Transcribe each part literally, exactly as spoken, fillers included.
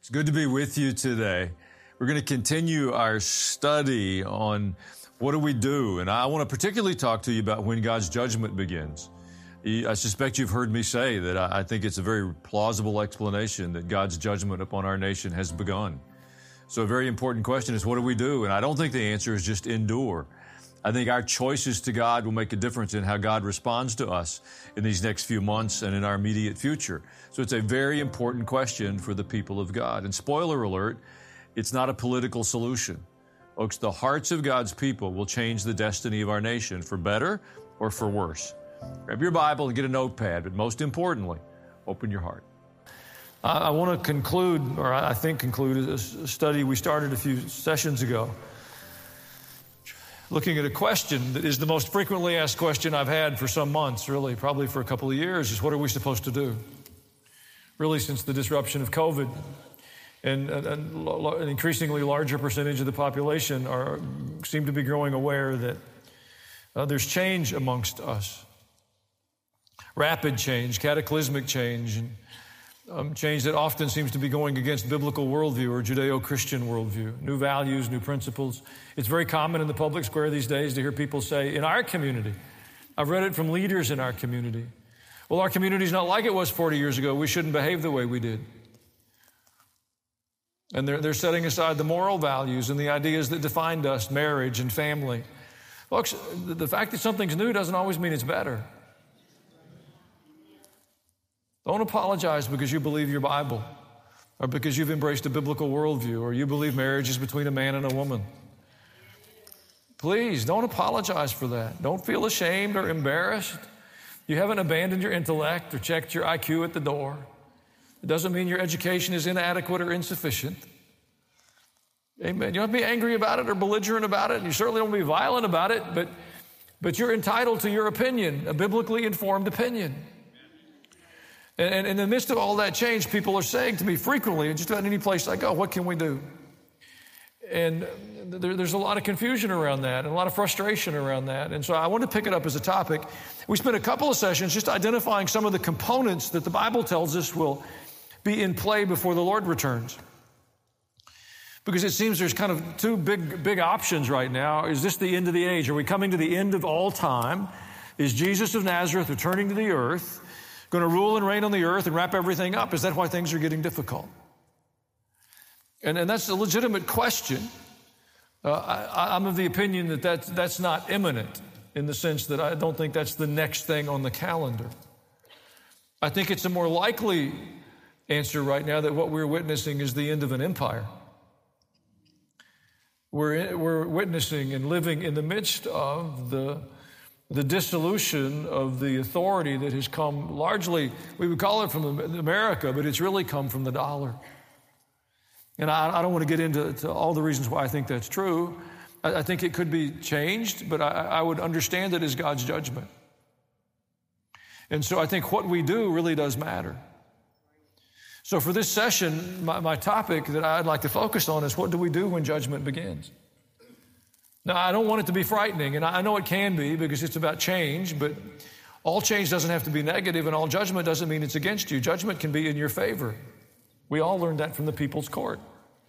It's good to be with you today. We're going to continue our study on what do we do, and I want to particularly talk to you about when God's judgment begins. I suspect you've heard me say that I think it's a very plausible explanation that God's judgment upon our nation has begun. So a very important question is, what do we do? And I don't think the answer is just endure. I think our choices to God will make a difference in how God responds to us in these next few months and in our immediate future. So it's a very important question for the people of God. And spoiler alert, it's not a political solution. Folks, the hearts of God's people will change the destiny of our nation for better or for worse. Grab your Bible and get a notepad, but most importantly, open your heart. I want to conclude, or I think conclude, a study we started a few sessions ago, looking at a question that is the most frequently asked question I've had for some months, really, probably for a couple of years, is what are we supposed to do? Really, since the disruption of COVID, and an, an increasingly larger percentage of the population are seem to be growing aware that uh, there's change amongst us. Rapid change, cataclysmic change, and um, change that often seems to be going against biblical worldview or Judeo-Christian worldview, new values, new principles. It's very common in the public square these days to hear people say, in our community, I've read it from leaders in our community, well, our community's not like it was forty years ago. We shouldn't behave the way we did. And they're, they're setting aside the moral values and the ideas that defined us, marriage and family. Folks, the fact that something's new doesn't always mean it's better. Don't apologize because you believe your Bible or because you've embraced a biblical worldview or you believe marriage is between a man and a woman. Please, don't apologize for that. Don't feel ashamed or embarrassed. You haven't abandoned your intellect or checked your I Q at the door. It doesn't mean your education is inadequate or insufficient. Amen. You don't have to be angry about it or belligerent about it. And you certainly don't be violent about it, but, but you're entitled to your opinion, a biblically informed opinion. And, and in the midst of all that change, people are saying to me frequently, just about any place I go, what can we do? And there, there's a lot of confusion around that and a lot of frustration around that. And so I want to pick it up as a topic. We spent a couple of sessions just identifying some of the components that the Bible tells us will be in play before the Lord returns. Because it seems there's kind of two big, big options right now. Is this the end of the age? Are we coming to the end of all time? Is Jesus of Nazareth returning to the earth, going to rule and reign on the earth and wrap everything up? Is that why things are getting difficult? And, and that's a legitimate question. Uh, I, I'm of the opinion that that's, that's not imminent in the sense that I don't think that's the next thing on the calendar. I think it's a more likely answer right now that what we're witnessing is the end of an empire. We're, we're witnessing and living in the midst of the, the dissolution of the authority that has come largely, we would call it from America, but it's really come from the dollar. And I, I don't want to get into to all the reasons why I think that's true. I, I think it could be changed, but I, I would understand it as God's judgment. And so I think what we do really does matter. So for this session, my, my topic that I'd like to focus on is what do we do when judgment begins? Now, I don't want it to be frightening, and I know it can be because it's about change, but all change doesn't have to be negative, and all judgment doesn't mean it's against you. Judgment can be in your favor. We all learned that from the People's Court.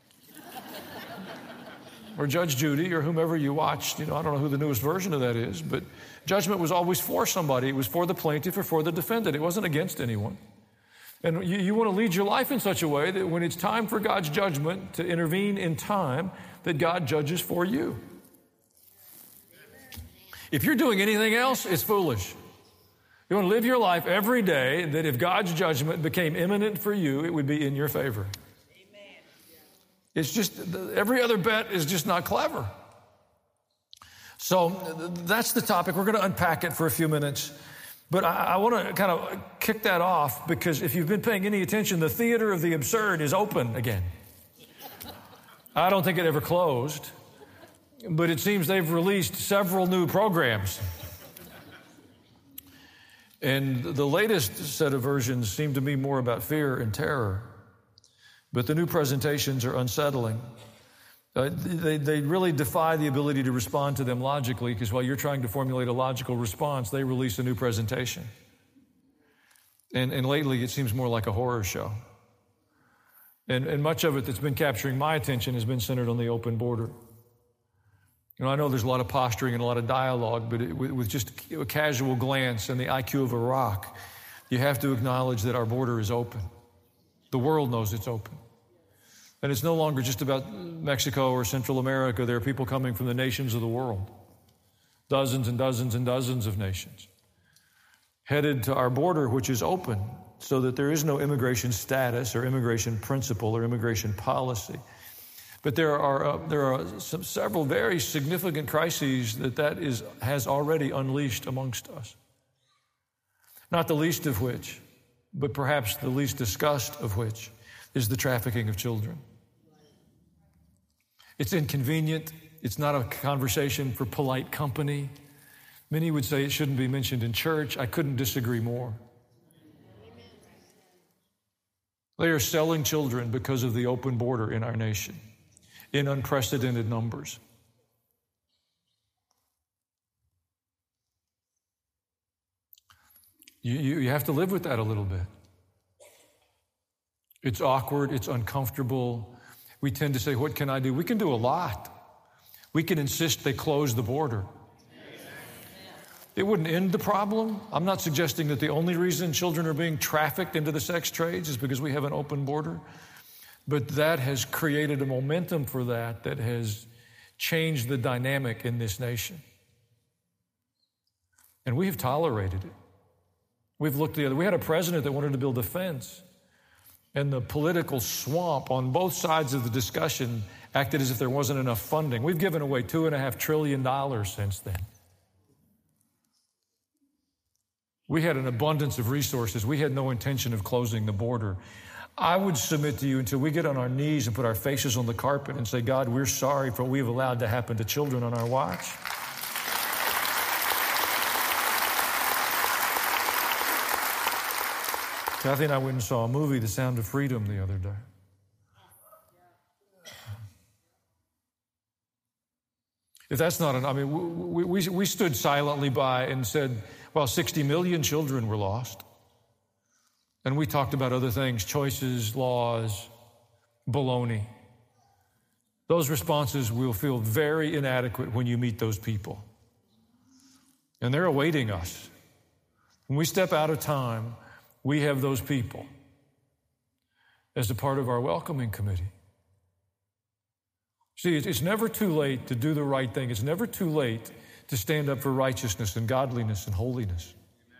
Or Judge Judy, or whomever you watched. You know, I don't know who the newest version of that is, but judgment was always for somebody. It was for the plaintiff or for the defendant. It wasn't against anyone. And you, you want to lead your life in such a way that when it's time for God's judgment to intervene in time, that God judges for you. If you're doing anything else, it's foolish. You want to live your life every day that if God's judgment became imminent for you, it would be in your favor. Amen. It's just, every other bet is just not clever. So that's the topic. We're going to unpack it for a few minutes. But I, I want to kind of kick that off because if you've been paying any attention, the theater of the absurd is open again. I don't think it ever closed, but it seems they've released several new programs. And the latest set of versions seem to be more about fear and terror. But the new presentations are unsettling. Uh, they, they really defy the ability to respond to them logically, because while you're trying to formulate a logical response, they release a new presentation. And, and lately, it seems more like a horror show. And, and much of it that's been capturing my attention has been centered on the open border. You know, I know there's a lot of posturing and a lot of dialogue, but it, with, with just a casual glance and the I Q of Iraq, you have to acknowledge that our border is open. The world knows it's open. And it's no longer just about Mexico or Central America. There are people coming from the nations of the world, dozens and dozens and dozens of nations, headed to our border, which is open, so that there is no immigration status or immigration principle or immigration policy. But there are uh, there are some, several very significant crises that that is has already unleashed amongst us. Not the least of which, but perhaps the least discussed of which, is the trafficking of children. It's inconvenient. It's not a conversation for polite company. Many would say it shouldn't be mentioned in church. I couldn't disagree more. They are selling children because of the open border in our nation in unprecedented numbers. You, you, you have to live with that a little bit. It's awkward. It's uncomfortable. We tend to say, what can I do? We can do a lot. We can insist they close the border. It wouldn't end the problem. I'm not suggesting that the only reason children are being trafficked into the sex trades is because we have an open border. But that has created a momentum for that that has changed the dynamic in this nation. And we have tolerated it. We've looked the other. We had a president that wanted to build a fence. And the political swamp on both sides of the discussion acted as if there wasn't enough funding. We've given away two and a half trillion dollars since then. We had an abundance of resources. We had no intention of closing the border. I would submit to you until we get on our knees and put our faces on the carpet and say, God, we're sorry for what we've allowed to happen to children on our watch. Kathy and I went and saw a movie, The Sound of Freedom, the other day. If that's not an, I mean, we, we, we stood silently by and said, well, sixty million children were lost. And we talked about other things, choices, laws, baloney. Those responses will feel very inadequate when you meet those people. And they're awaiting us. When we step out of time, we have those people as a part of our welcoming committee. See, it's never too late to do the right thing. It's never too late to stand up for righteousness and godliness and holiness.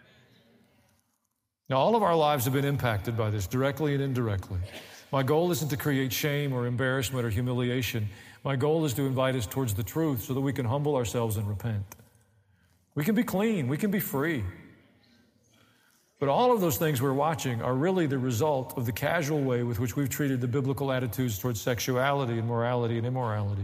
Now, all of our lives have been impacted by this, directly and indirectly. My goal isn't to create shame or embarrassment or humiliation. My goal is to invite us towards the truth so that we can humble ourselves and repent. We can be clean. We can be free. But all of those things we're watching are really the result of the casual way with which we've treated the biblical attitudes towards sexuality and morality and immorality.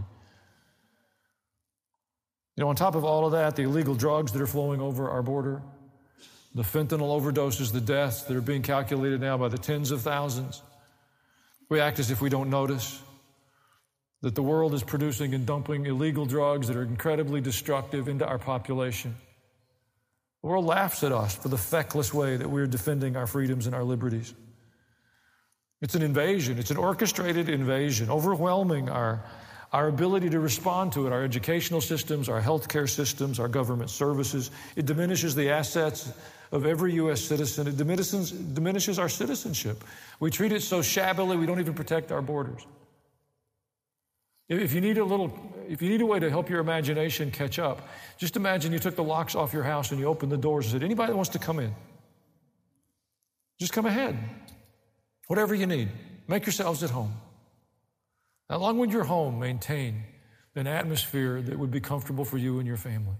You know, on top of all of that, the illegal drugs that are flowing over our border, the fentanyl overdoses, the deaths that are being calculated now by the tens of thousands. We act as if we don't notice that the world is producing and dumping illegal drugs that are incredibly destructive into our population. The world laughs at us for the feckless way that we're defending our freedoms and our liberties. It's an invasion. It's an orchestrated invasion, overwhelming our, our ability to respond to it, our educational systems, our healthcare systems, our government services. It diminishes the assets of every U S citizen. It diminishes, diminishes our citizenship. We treat it so shabbily, we don't even protect our borders. If you need a little, if you need a way to help your imagination catch up, just imagine you took the locks off your house and you opened the doors and said, anybody that wants to come in, just come ahead. Whatever you need, make yourselves at home. How long would your home maintain an atmosphere that would be comfortable for you and your family?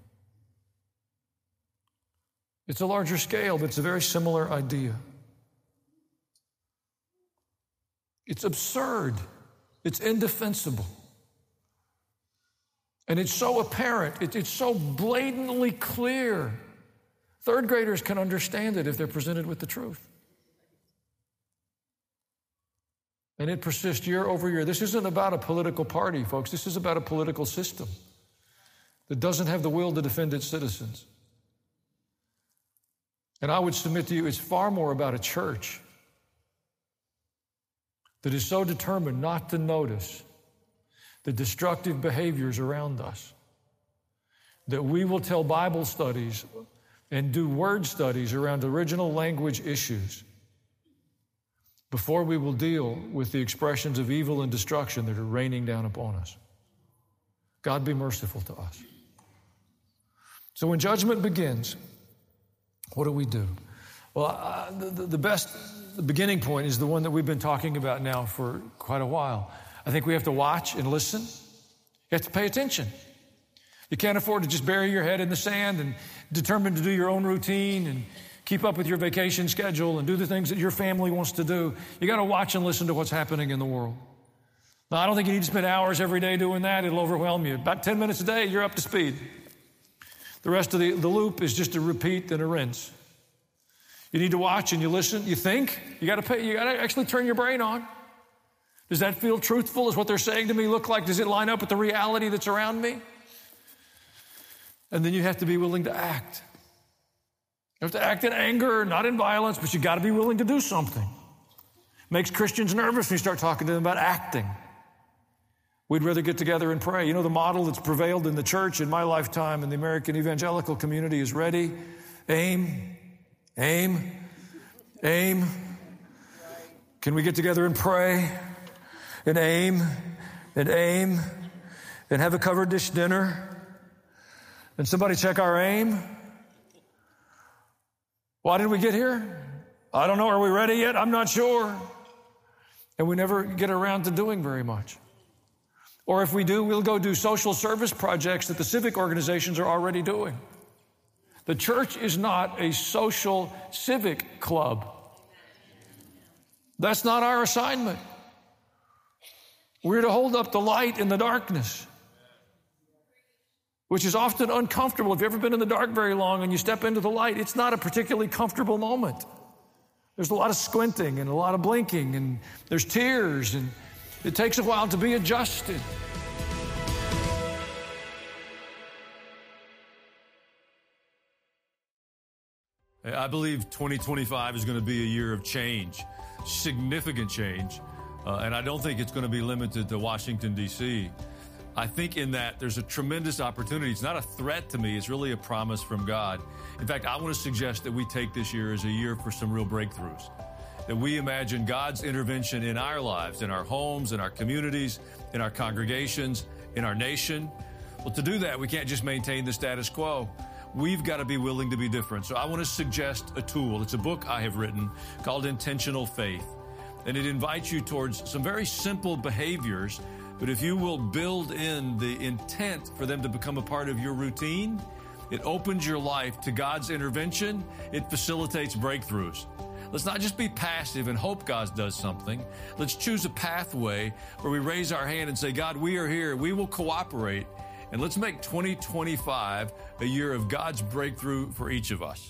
It's a larger scale, but it's a very similar idea. It's absurd. It's indefensible. And it's so apparent. It, it's so blatantly clear. Third graders can understand it if they're presented with the truth. And it persists year over year. This isn't about a political party, folks. This is about a political system that doesn't have the will to defend its citizens. And I would submit to you, it's far more about a church that is so determined not to notice the destructive behaviors around us that we will tell Bible studies and do word studies around original language issues before we will deal with the expressions of evil and destruction that are raining down upon us. God be merciful to us. So when judgment begins, what do we do? Well, uh, the, the best the beginning point is the one that we've been talking about now for quite a while. I think we have to watch and listen. You have to pay attention. You can't afford to just bury your head in the sand and determine to do your own routine and keep up with your vacation schedule and do the things that your family wants to do. You got to watch and listen to what's happening in the world. Now, I don't think you need to spend hours every day doing that. It'll overwhelm you. About ten minutes a day, you're up to speed. The rest of the, the loop is just a repeat and a rinse. You need to watch and you listen, you think. You got to pay, you got to actually turn your brain on. Does that feel truthful? Does what they're saying to me look like? Does it line up with the reality that's around me? And then you have to be willing to act. You have to act in anger, not in violence, but you got to be willing to do something. Makes Christians nervous when you start talking to them about acting. We'd rather get together and pray. You know, the model that's prevailed in the church in my lifetime in the American evangelical community is ready, aim, aim, aim. Can we get together and pray and aim and aim and have a covered dish dinner? And somebody check our aim? Why did we get here? I don't know. Are we ready yet? I'm not sure. And we never get around to doing very much. Or if we do, we'll go do social service projects that the civic organizations are already doing. The church is not a social civic club. That's not our assignment. We're to hold up the light in the darkness, which is often uncomfortable. If you've ever been in the dark very long and you step into the light, it's not a particularly comfortable moment. There's a lot of squinting and a lot of blinking, and there's tears, and it takes a while to be adjusted. I believe twenty twenty-five is going to be a year of change, significant change, uh, and I don't think it's going to be limited to Washington, D C I think in that there's a tremendous opportunity. It's not a threat to me. It's really a promise from God. In fact, I want to suggest that we take this year as a year for some real breakthroughs, that we imagine God's intervention in our lives, in our homes, in our communities, in our congregations, in our nation. Well, to do that, we can't just maintain the status quo. We've got to be willing to be different. So I want to suggest a tool. It's a book I have written called Intentional Faith. And it invites you towards some very simple behaviors, but if you will build in the intent for them to become a part of your routine, it opens your life to God's intervention. It facilitates breakthroughs. Let's not just be passive and hope God does something. Let's choose a pathway where we raise our hand and say, God, we are here. We will cooperate. And let's make twenty twenty-five a year of God's breakthrough for each of us.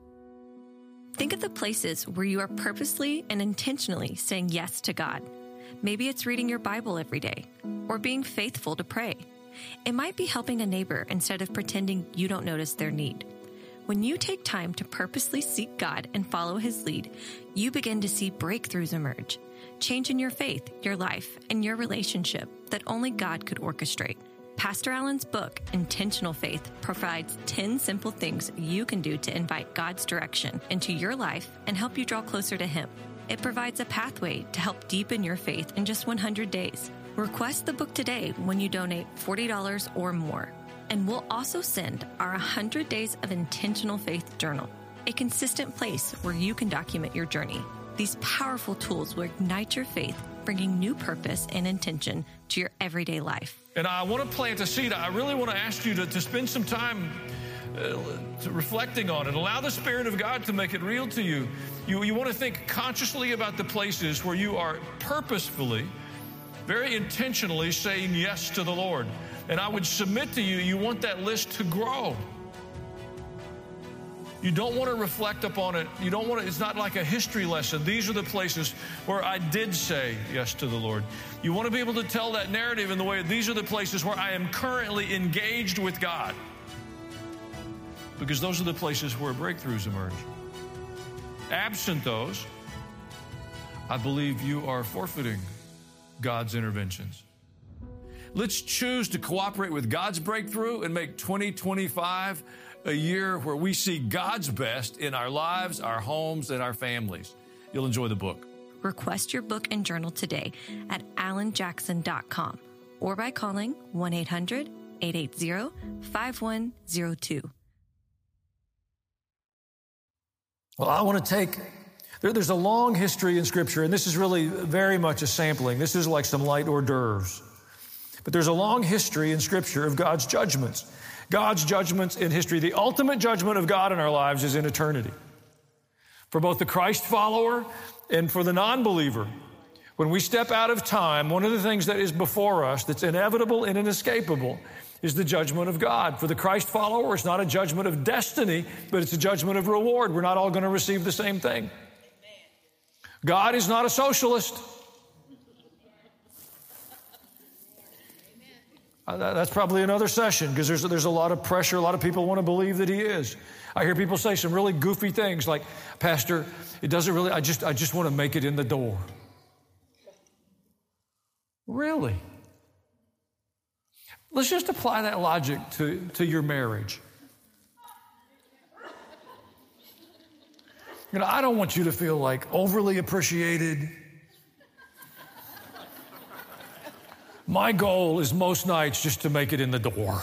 Think of the places where you are purposely and intentionally saying yes to God. Maybe it's reading your Bible every day or being faithful to pray. It might be helping a neighbor instead of pretending you don't notice their need. When you take time to purposely seek God and follow His lead, you begin to see breakthroughs emerge, change in your faith, your life, and your relationship that only God could orchestrate. Pastor Allen's book, Intentional Faith, provides ten simple things you can do to invite God's direction into your life and help you draw closer to Him. It provides a pathway to help deepen your faith in just one hundred days. Request the book today when you donate forty dollars or more. And we'll also send our one hundred Days of Intentional Faith Journal, a consistent place where you can document your journey. These powerful tools will ignite your faith, bringing new purpose and intention to your everyday life. And I want to plant a seed. I really want to ask you to, to spend some time uh, to reflecting on it. Allow the Spirit of God to make it real to you. You, you want to think consciously about the places where you are purposefully, very intentionally saying yes to the Lord. And I would submit to you, you want that list to grow. You don't want to reflect upon it. You don't want to, it's not like a history lesson. These are the places where I did say yes to the Lord. You want to be able to tell that narrative in the way, these are the places where I am currently engaged with God. Because those are the places where breakthroughs emerge. Absent those, I believe you are forfeiting God's interventions. Let's choose to cooperate with God's breakthrough and make twenty twenty-five a year where we see God's best in our lives, our homes, and our families. You'll enjoy the book. Request your book and journal today at alan jackson dot com or by calling one eight hundred eight eight zero five one zero two. Well, I want to take, there, there's a long history in Scripture, and this is really very much a sampling. This is like some light hors d'oeuvres. But there's a long history in Scripture of God's judgments. God's judgments in history. The ultimate judgment of God in our lives is in eternity. For both the Christ follower and for the non-believer, when we step out of time, one of the things that is before us that's inevitable and inescapable is the judgment of God. For the Christ follower, it's not a judgment of destiny, but it's a judgment of reward. We're not all going to receive the same thing. God is not a socialist. Uh, that's probably another session because there's, there's a lot of pressure. A lot of people want to believe that he is. I hear people say some really goofy things like, Pastor, it doesn't really, I just, I just want to make it in the door. Really? Let's just apply that logic to, to your marriage. You know, I don't want you to feel like overly appreciated. My goal is most nights just to make it in the door.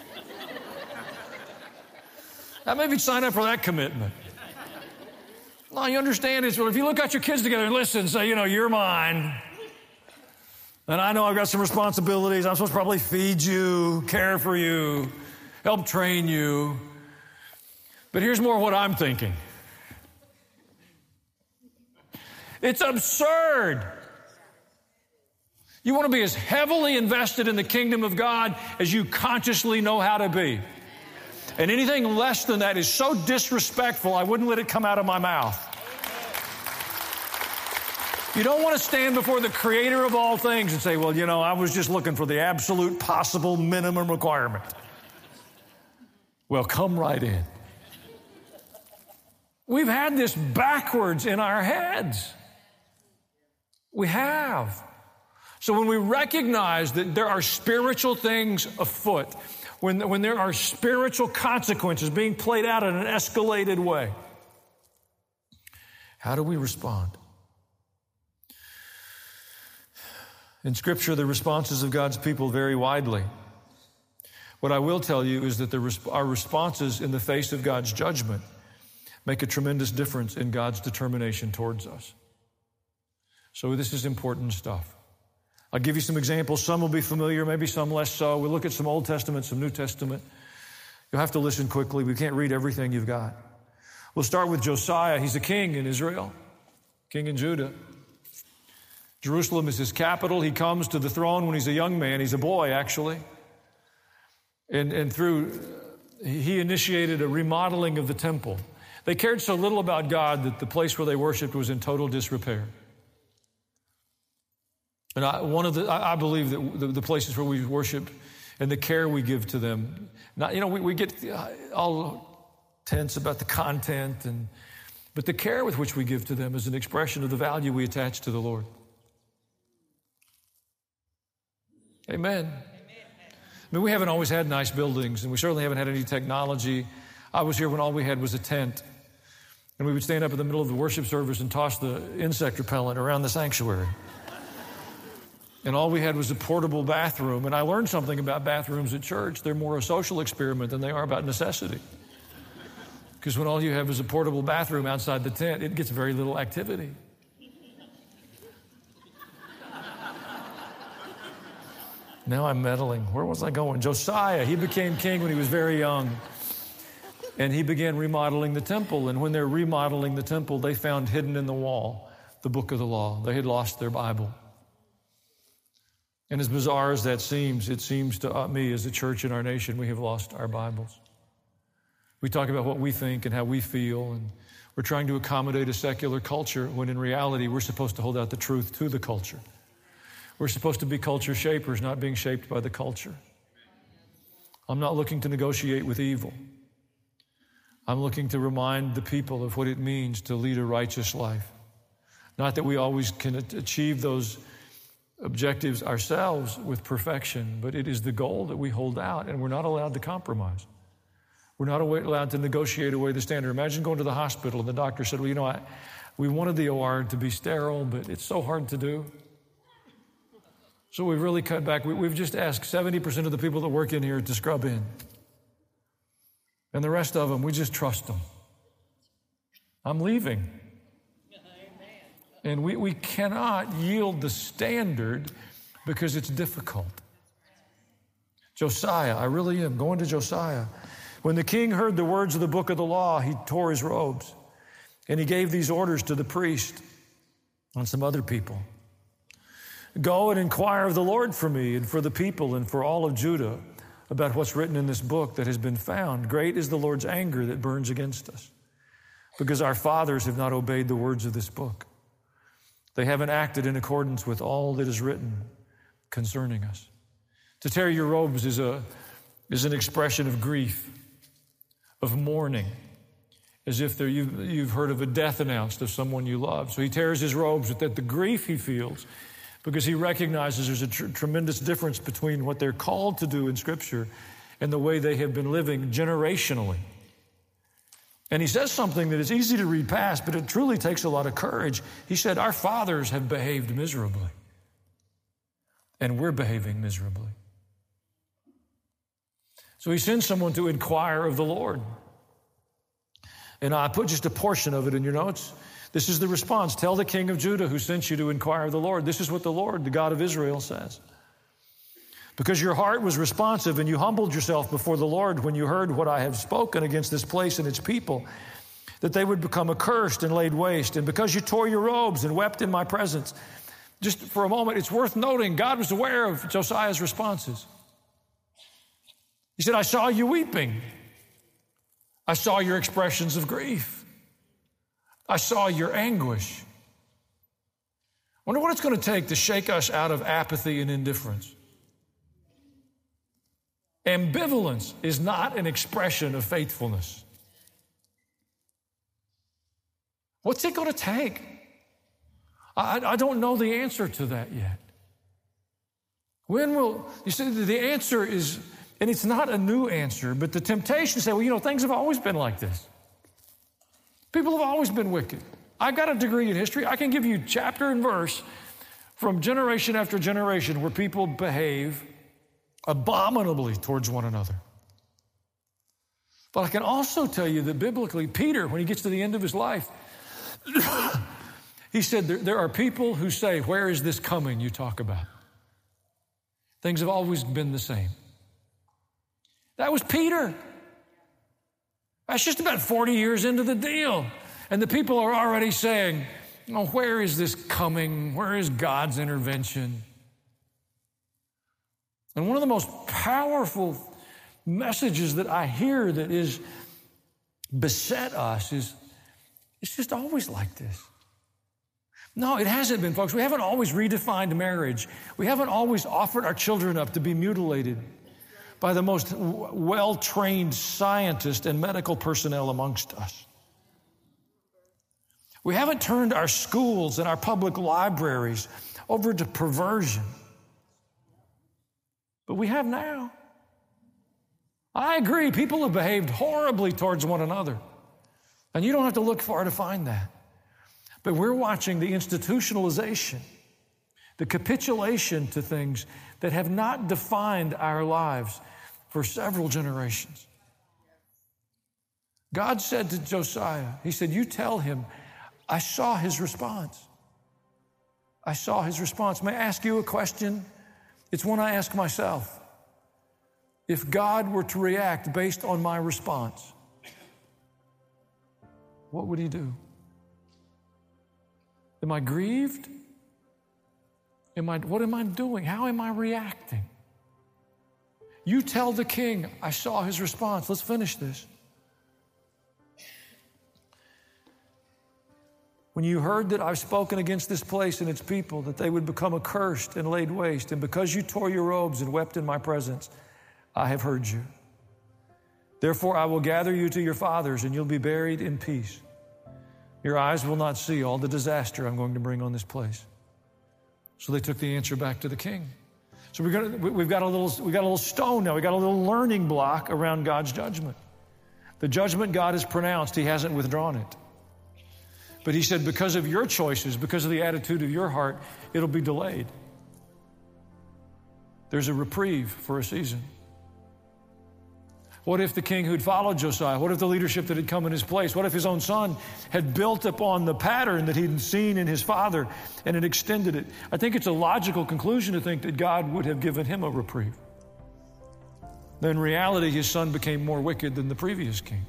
Now maybe sign up for that commitment. No, you understand is, well, if you look at your kids together and listen, say, you know, you're mine. And I know I've got some responsibilities. I'm supposed to probably feed you, care for you, help train you. But here's more what I'm thinking. It's absurd. You want to be as heavily invested in the kingdom of God as you consciously know how to be. And anything less than that is so disrespectful, I wouldn't let it come out of my mouth. You don't want to stand before the creator of all things and say, well, you know, I was just looking for the absolute possible minimum requirement. Well, come right in. We've had this backwards in our heads. We have. So when we recognize that there are spiritual things afoot, when, when there are spiritual consequences being played out in an escalated way, how do we respond? In Scripture, the responses of God's people vary widely. What I will tell you is that the, our responses in the face of God's judgment make a tremendous difference in God's determination towards us. So this is important stuff. I'll give you some examples. Some will be familiar, maybe some less so. We'll look at some Old Testament, some New Testament. You'll have to listen quickly. We can't read everything you've got. We'll start with Josiah. He's a king in Israel, king in Judah. Jerusalem is his capital. He comes to the throne when he's a young man. He's a boy, actually. And, and through, he initiated a remodeling of the temple. They cared so little about God that the place where they worshiped was in total disrepair. And I, one of the, I, I believe that the, the places where we worship and the care we give to them, not, you know, we, we get all tense about the content, and but the care with which we give to them is an expression of the value we attach to the Lord. Amen. Amen. I mean, we haven't always had nice buildings, and we certainly haven't had any technology. I was here when all we had was a tent, and we would stand up in the middle of the worship service and toss the insect repellent around the sanctuary. And all we had was a portable bathroom. And I learned something about bathrooms at church. They're more a social experiment than they are about necessity. Because when all you have is a portable bathroom outside the tent, it gets very little activity. Now I'm meddling. Where was I going? Josiah, he became king when he was very young. And he began remodeling the temple. And when they're remodeling the temple, they found hidden in the wall the book of the law. They had lost their Bible. And as bizarre as that seems, it seems to me as a church in our nation, we have lost our Bibles. We talk about what we think and how we feel, and we're trying to accommodate a secular culture when in reality we're supposed to hold out the truth to the culture. We're supposed to be culture shapers, not being shaped by the culture. I'm not looking to negotiate with evil. I'm looking to remind the people of what it means to lead a righteous life, Not that we always can achieve those objectives ourselves with perfection, but it is the goal that we hold out, and we're not allowed to compromise. We're not allowed to negotiate away the standard. Imagine going to the hospital and the doctor said, well, you know, I, we wanted the O R to be sterile, but it's so hard to do. So we've really cut back. We, we've just asked seventy percent of the people that work in here to scrub in. And the rest of them, we just trust them. I'm leaving. And we, we cannot yield the standard because it's difficult. Josiah, I really am going to Josiah. When the king heard the words of the book of the law, he tore his robes. And he gave these orders to the priest and some other people. Go and inquire of the Lord for me and for the people and for all of Judah about what's written in this book that has been found. Great is the Lord's anger that burns against us, because our fathers have not obeyed the words of this book. They haven't acted in accordance with all that is written concerning us. To tear your robes is a is an expression of grief, of mourning, as if there, you've, you've heard of a death announced of someone you love. So he tears his robes with that the grief he feels, because he recognizes there's a tr- tremendous difference between what they're called to do in Scripture and the way they have been living generationally. And he says something that is easy to read past, but it truly takes a lot of courage. He said, our fathers have behaved miserably, and we're behaving miserably. So he sends someone to inquire of the Lord. And I put just a portion of it in your notes. This is the response. Tell the king of Judah who sent you to inquire of the Lord. This is what the Lord, the God of Israel, says. Because your heart was responsive and you humbled yourself before the Lord when you heard what I have spoken against this place and its people, that they would become accursed and laid waste. And because you tore your robes and wept in my presence. Just for a moment, it's worth noting God was aware of Josiah's responses. He said, I saw you weeping. I saw your expressions of grief. I saw your anguish. I wonder what it's going to take to shake us out of apathy and indifference. Ambivalence is not an expression of faithfulness. What's it going to take? I, I don't know the answer to that yet. When will, you see, the answer is, and it's not a new answer, but the temptation to say, well, you know, things have always been like this. People have always been wicked. I've got a degree in history. I can give you chapter and verse from generation after generation where people behave abominably towards one another. But I can also tell you that biblically, Peter, when he gets to the end of his life, he said, there, there are people who say, where is this coming you talk about? Things have always been the same. That was Peter. That's just about forty years into the deal. And the people are already saying, oh, where is this coming? Where is God's intervention? And one of the most powerful messages that I hear that is beset us is, it's just always like this. No, it hasn't been, folks. We haven't always redefined marriage. We haven't always offered our children up to be mutilated by the most well-trained scientists and medical personnel amongst us. We haven't turned our schools and our public libraries over to perversion. But we have now. I agree, people have behaved horribly towards one another. And you don't have to look far to find that. But we're watching the institutionalization, the capitulation to things that have not defined our lives for several generations. God said to Josiah, he said, you tell him, I saw his response. I saw his response. May I ask you a question? It's one I ask myself. If God were to react based on my response, what would he do? Am I grieved? Am I, what am I doing? How am I reacting? You tell the king, I saw his response. Let's finish this. When you heard that I've spoken against this place and its people, that they would become accursed and laid waste, and because you tore your robes and wept in my presence, I have heard you. Therefore, I will gather you to your fathers, and you'll be buried in peace. Your eyes will not see all the disaster I'm going to bring on this place. So they took the answer back to the king. So we're gonna, we've got a little, we've got a little stone now. We've got a little learning block around God's judgment. The judgment God has pronounced, He hasn't withdrawn it. But He said, because of your choices, because of the attitude of your heart, it'll be delayed. There's a reprieve for a season. What if the king who'd followed Josiah, what if the leadership that had come in his place, what if his own son had built upon the pattern that he'd seen in his father and had extended it? I think it's a logical conclusion to think that God would have given him a reprieve. But in reality, his son became more wicked than the previous king.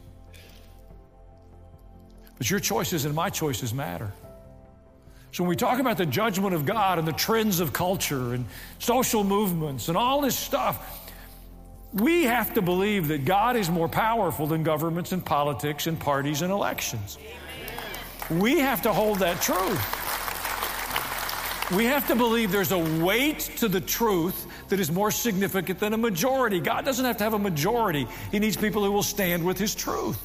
But your choices and my choices matter. So when we talk about the judgment of God and the trends of culture and social movements and all this stuff, we have to believe that God is more powerful than governments and politics and parties and elections. We have to hold that truth. We have to believe there's a weight to the truth that is more significant than a majority. God doesn't have to have a majority. He needs people who will stand with His truth.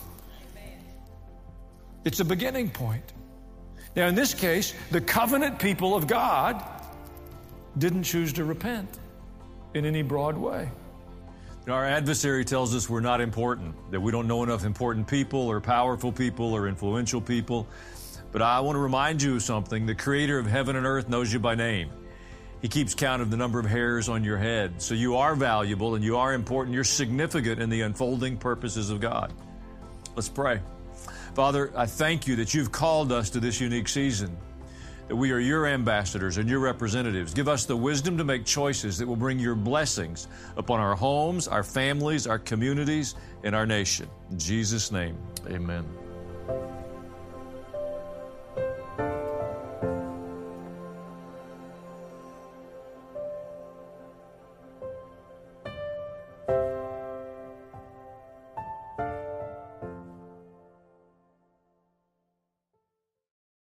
It's a beginning point. Now, in this case, the covenant people of God didn't choose to repent in any broad way. Our adversary tells us we're not important, that we don't know enough important people or powerful people or influential people. But I want to remind you of something. The Creator of heaven and earth knows you by name. He keeps count of the number of hairs on your head. So you are valuable and you are important. You're significant in the unfolding purposes of God. Let's pray. Father, I thank you that you've called us to this unique season, that we are your ambassadors and your representatives. Give us the wisdom to make choices that will bring your blessings upon our homes, our families, our communities, and our nation. In Jesus' name, amen.